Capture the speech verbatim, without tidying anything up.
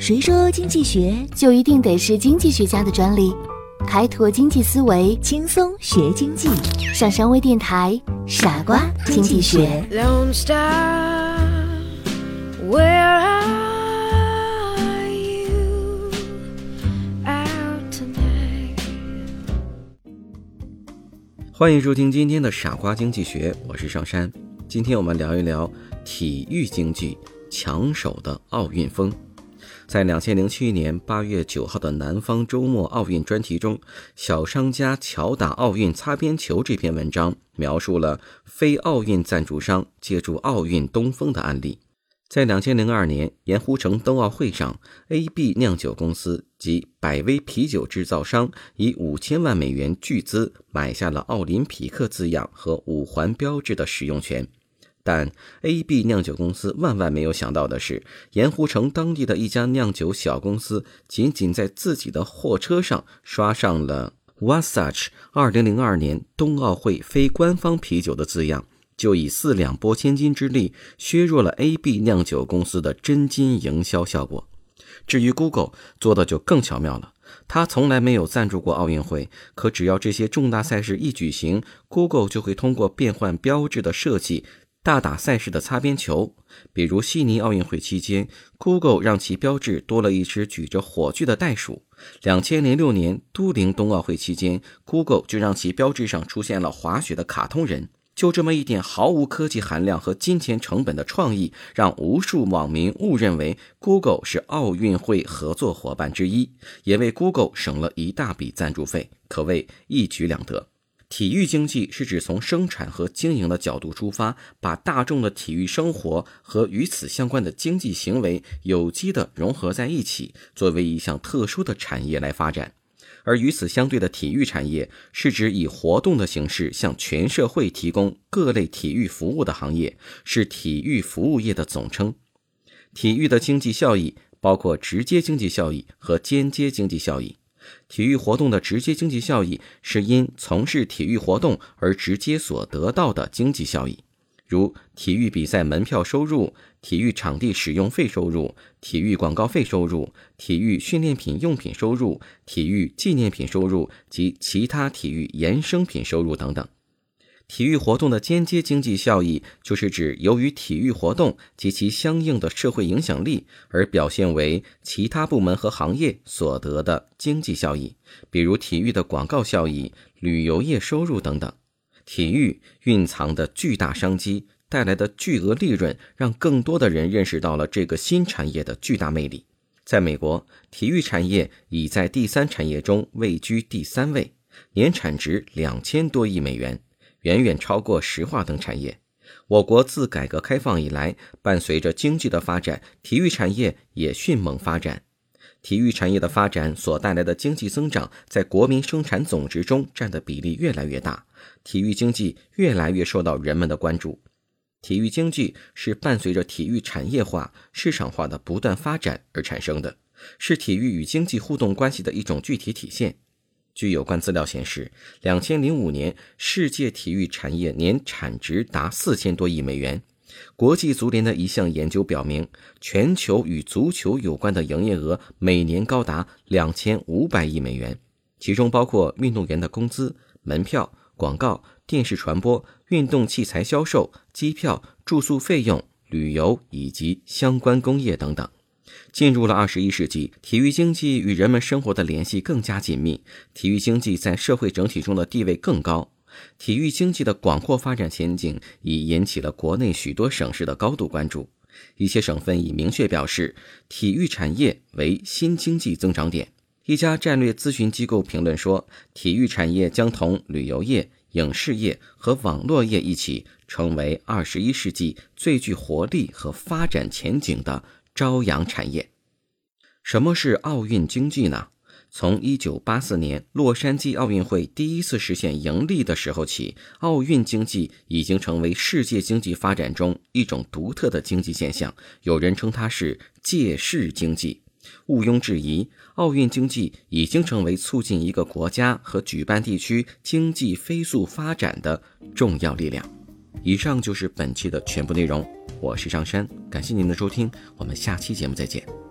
谁说经济学就一定得是经济学家的专利？开拓经济思维， 轻松学经济。 上山微电台，傻瓜经济学。 Lone Star, where are you out tonight? 欢迎收听今天的傻瓜经济学，我是上山。今天我们聊一聊体育经济抢手的奥运风。在二零零七年八月九号的南方周末奥运专题中，小商家巧打奥运擦边球这篇文章描述了非奥运赞助商借助奥运东风的案例。在二零零二年盐湖城冬奥会上， A B 酿酒公司及百威啤酒制造商以五千万美元巨资买下了奥林匹克字样和五环标志的使用权。但 A B 酿酒公司万万没有想到的是，盐湖城当地的一家酿酒小公司仅仅在自己的货车上刷上了 Wasatch 二零零二年冬奥会非官方啤酒的字样，就以四两拨千斤之力削弱了 A B 酿酒公司的真金营销效果。至于 Google 做的就更巧妙了，他从来没有赞助过奥运会，可只要这些重大赛事一举行， Google 就会通过变换标志的设计大打赛事的擦边球。比如悉尼奥运会期间， Google 让其标志多了一只举着火炬的袋鼠。二零零六年都灵冬奥会期间， Google 就让其标志上出现了滑雪的卡通人。就这么一点毫无科技含量和金钱成本的创意，让无数网民误认为 Google 是奥运会合作伙伴之一，也为 Google 省了一大笔赞助费，可谓一举两得。体育经济是指从生产和经营的角度出发，把大众的体育生活和与此相关的经济行为有机地融合在一起，作为一项特殊的产业来发展。而与此相对的体育产业是指以活动的形式向全社会提供各类体育服务的行业，是体育服务业的总称。体育的经济效益包括直接经济效益和间接经济效益。体育活动的直接经济效益是因从事体育活动而直接所得到的经济效益，如体育比赛门票收入、体育场地使用费收入、体育广告费收入、体育训练品用品收入、体育纪念品收入及其他体育衍生品收入等等。体育活动的间接经济效益就是指由于体育活动及其相应的社会影响力而表现为其他部门和行业所得的经济效益，比如体育的广告效益、旅游业收入等等。体育蕴藏的巨大商机带来的巨额利润，让更多的人认识到了这个新产业的巨大魅力。在美国，体育产业已在第三产业中位居第三位，年产值两千多亿美元，远远超过石化等产业。我国自改革开放以来，伴随着经济的发展，体育产业也迅猛发展。体育产业的发展所带来的经济增长，在国民生产总值中占的比例越来越大，体育经济越来越受到人们的关注。体育经济是伴随着体育产业化、市场化的不断发展而产生的，是体育与经济互动关系的一种具体体现。据有关资料显示，二零零五年世界体育产业年产值达四千多亿美元。国际足联的一项研究表明，全球与足球有关的营业额每年高达两千五百亿美元，其中包括运动员的工资、门票、广告、电视传播、运动器材销售、机票、住宿费用、旅游以及相关工业等等。进入了二十一世纪，体育经济与人们生活的联系更加紧密，体育经济在社会整体中的地位更高。体育经济的广阔发展前景已引起了国内许多省市的高度关注。一些省份已明确表示，体育产业为新经济增长点。一家战略咨询机构评论说，体育产业将同旅游业、影视业和网络业一起，成为二十一世纪最具活力和发展前景的朝阳产业。什么是奥运经济呢？从一九八四年洛杉矶奥运会第一次实现盈利的时候起，奥运经济已经成为世界经济发展中一种独特的经济现象，有人称它是借势经济。毋庸置疑，奥运经济已经成为促进一个国家和举办地区经济飞速发展的重要力量。以上就是本期的全部内容，我是上山，感谢您的收听，我们下期节目再见。